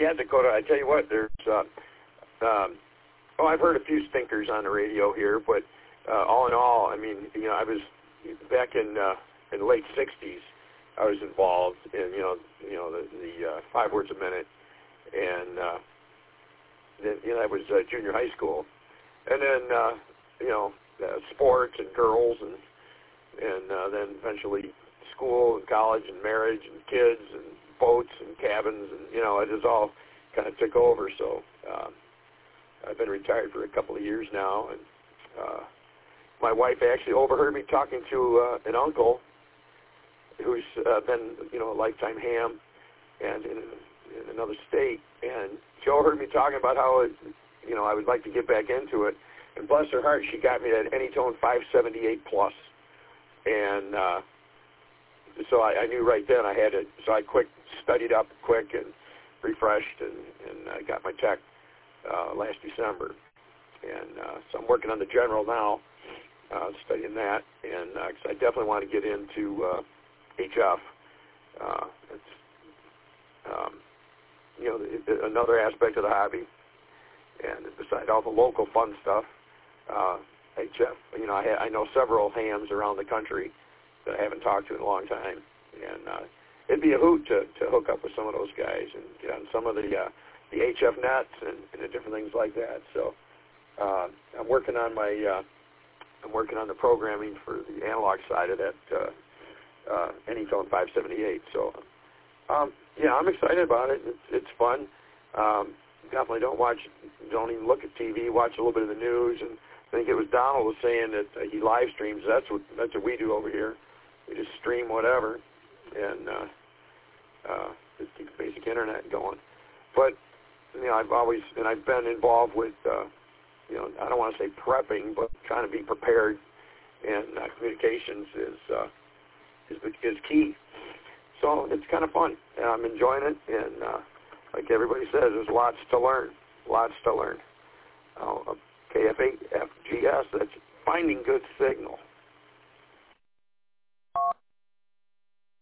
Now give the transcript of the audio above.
Yeah, Dakota, I tell you what, there's, I've heard a few stinkers on the radio here, but all in all, I mean, I was back in the late 60s, I was involved in, the 5 words a minute, and then, I was junior high school, and then, sports and girls, and then eventually school and college and marriage and kids and boats and cabins, and it just all kind of took over. So I've been retired for a couple of years now, and my wife actually overheard me talking to an uncle who's been a lifetime ham and in another state, and she overheard me talking about how I would like to get back into it. And bless her heart, she got me that Anytone 578 plus, and so I knew right then I had it. So I studied up quick and refreshed, and I got my tech last December. And so I'm working on the general now, studying that, and 'cause I definitely want to get into HF. It's another aspect of the hobby, and besides all the local fun stuff, HF. I know several hams around the country that I haven't talked to in a long time, and it'd be a hoot to hook up with some of those guys and get on some of the HF nets and the different things like that. So I'm working on the programming for the analog side of that Anytone 578. So I'm excited about it. It's fun. Definitely don't even look at TV. Watch a little bit of the news, and I think it was Donald was saying that he live streams. That's what we do over here. We just stream whatever, and just keep the basic internet going. But I've been involved with I don't want to say prepping, but trying to be prepared, and communications is key. So it's kind of fun, and I'm enjoying it, and like everybody says, there's lots to learn. KF8FGS, that's finding good signal.